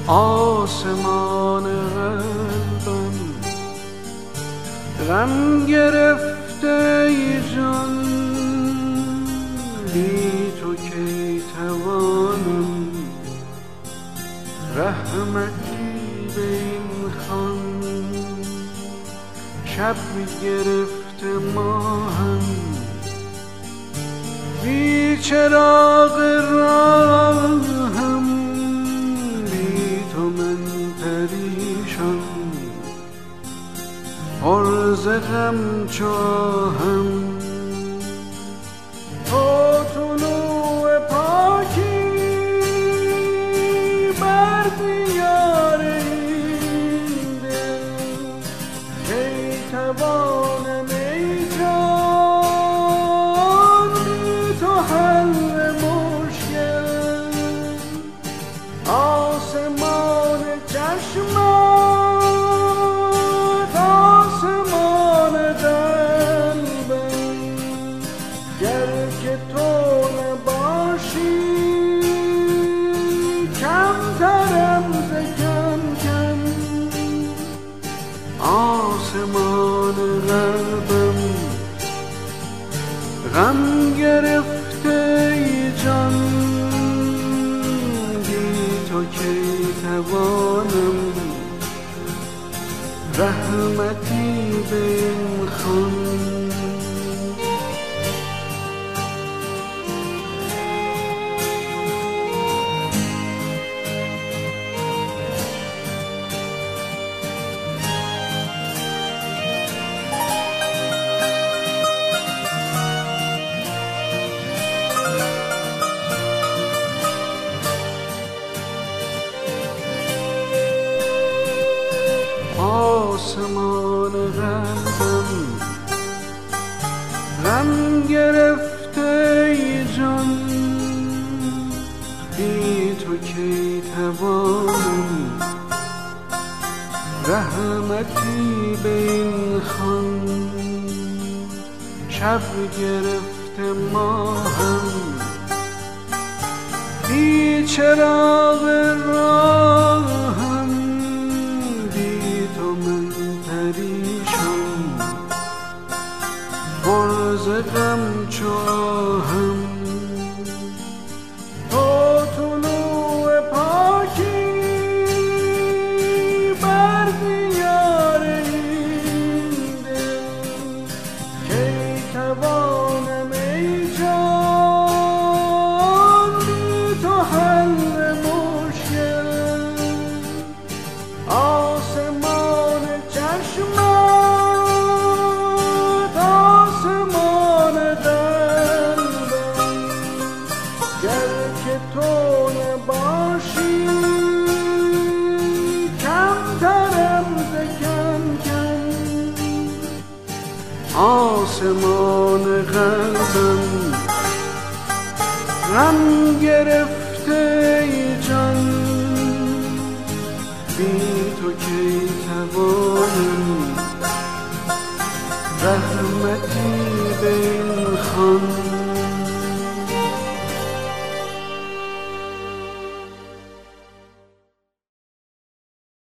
آسمان قلبم غم گرفته ای جان، بی تو کی توانم رحمتی به این خان. شب گرفته ماهم بی چراغ راهم، بی تو من پریشان پر ز غم چاهم. تو طلوع پاکی بر دیار این دل، کی توانم ای جان بی تو حل مشکل. آسمان چشمم که تو نباشی کمترم ز کم کم. آسمان قلبم غم گرفته ای جان، بی تو کی توانم رحمتی به این خان. آسمان قلبم غم گرفته ای جان، بی تو کی توانم رحمتی به این خان. شب گرفته ماهم بی چراغ راهم، بی تو من پریشان پر ز غم چاهم. تو طلوع پاکی بر دیار این دل، کی توانم ای جان بی تو حل مشکل. آسمان چشمت آسمان قلبم، گر که تو نباشی کمترم ز کم کم. آسمان قلبم غم گرفته ای جان، بی تو کی توانم رحمتی به این خان.